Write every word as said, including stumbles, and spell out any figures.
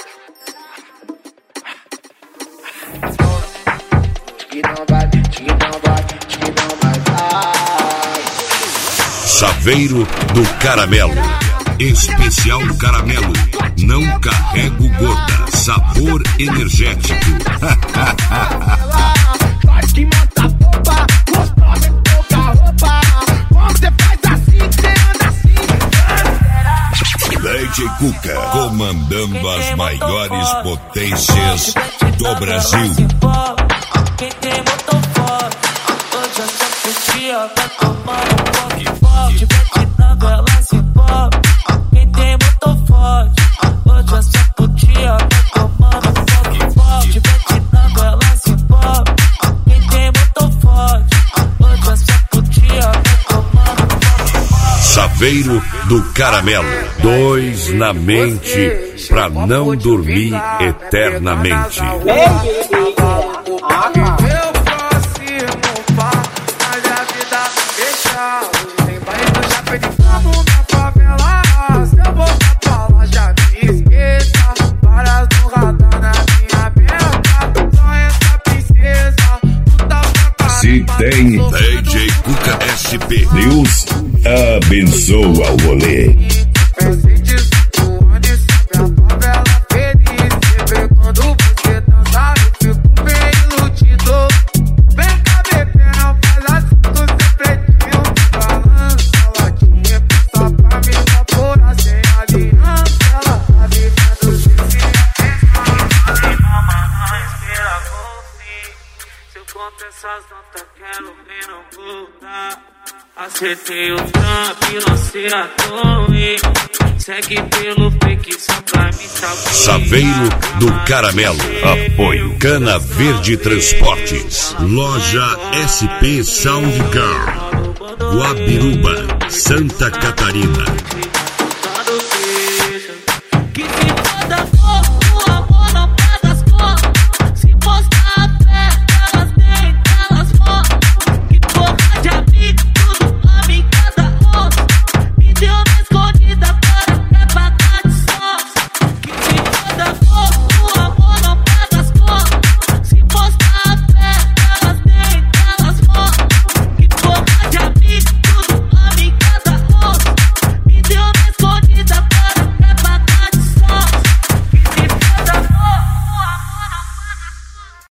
Chaveiro do Caramelo. Especial Caramelo. Não carrego gorda. Sabor energético. Pode que mata a boba. Gostosa de pouca roupa. Você faz assim, você anda assim. D J Cuca, comandando as maiores potências do Brasil. Quem tem motor forte, hoje eu só curtia, vai tomar um pouco forte, mete na vela se pop. Quem tem motor forte, hoje eu só curtia, vai tomar um pouco forte, mete na vela se pop. Quem tem motor forte, hoje eu só curtia, vai tomar um pouco forte. Chaveiro do Caramelo. Dois na mente pra não dormir eternamente. Se tem D J Cuca S P Deus, abençoa o rolê. Acertei o trampo e lancei a torre. Segue pelo fake só pra me salvar. Chaveiro do Caramelo. Apoio Cana Verde Transportes. Loja S P Sound Car. Guabiruba, Santa Catarina.